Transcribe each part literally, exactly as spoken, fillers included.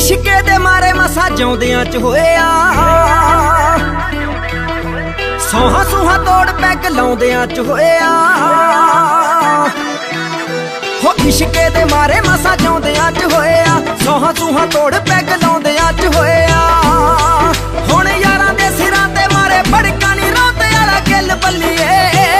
इश्के दे मारे मसा जिउंदियां च होया, सौहा सूहा तोड़ पैग लाउंदियां च होया। हो इश्के दे मारे मसा जिउंदियां च होया, सौहा सूहा तोड़ पैग लाउंदियां च होया। हुण यारां दे सिरां ते मारे भड़का नी रोंदे आला गिल बल्लीए।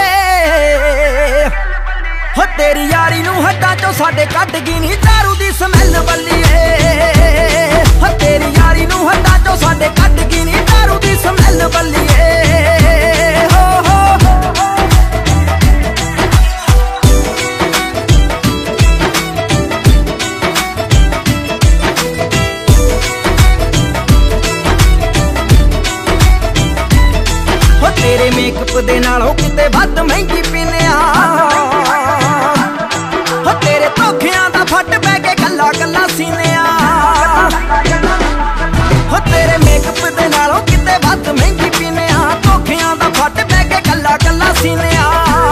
हो तेरी यारी नूं हड्डां चों साडे कढ गई नी दारू दी स्मैल बल्लीए। हो तेरी यारी नूं हड्डां चों साडे कढ गई नी दारू दी स्मैल बल्लीए। हो हो हो तेरे मेकअप दे नालों किते वध महंगी पीने आ। हो तेरे धोखियां दा फट पै के गल्ला गल्ला सीने आ। हो तेरे मेकअप दे नालों किते वध महंगी पीने आ, धोखियां दा फट पै के गल्ला गल्ला सीने आ।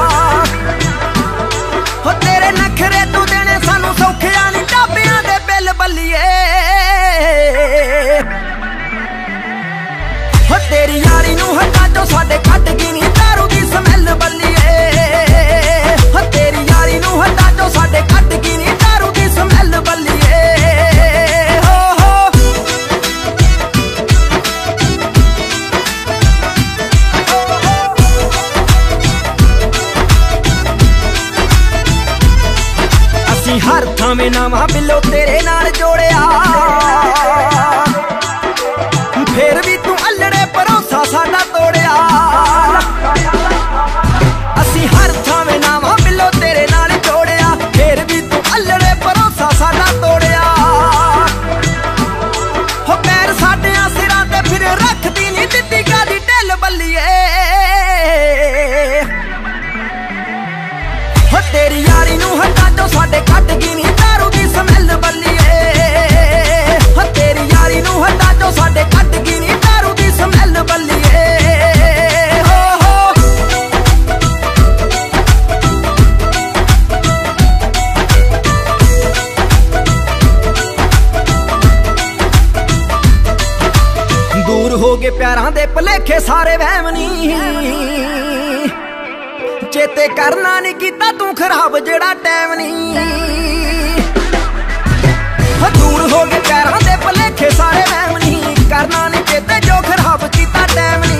हो तेरे नखरे तू देने सानू सौखिया नी ढाबियां दे बिल बल्लीए। हो तेरी यारी नूं हड्डां चों साडे कढ गई नी दारू दी स्मैल बल्लीए। हो तेरी यारी नूं हड्डां चों साडे कढ गई नी दारू दी स्मैल बल्लीए। हो हो असीं हर थावें नवां बिलो तेरे नाल जोड़िया, फिर भी तू अल्लड़े भरोसा साडा तोड़िया। असीं हर थावें नवां बिलो तेरे नाल जोड़िया, फिर भी तू अल्लड़े भरोसा साडा तोड़िया। हो पैर साडियां सिरां ते फिर रखदी नी दित्ती गादी ढिल बल्लीए। हो तेरी यारी नूं हड्डां चों साडे कढ गई नी दारू दी स्मैल बल्लीए। हो तेरी यारी नूं हड्डां चों साडे कढ गई नी दारू दी स्मैल बल्लीए। हो हो दूर हो गए प्यारां दे भलेखे सारे वहम नी, चेते करना नहीं कीता तू खराब जेड़ा टैम नी। हो दूर हो गए प्यारां दे भलेखे सारे वहम नी, करना नहीं चेते जो खराब कीता टैम नी।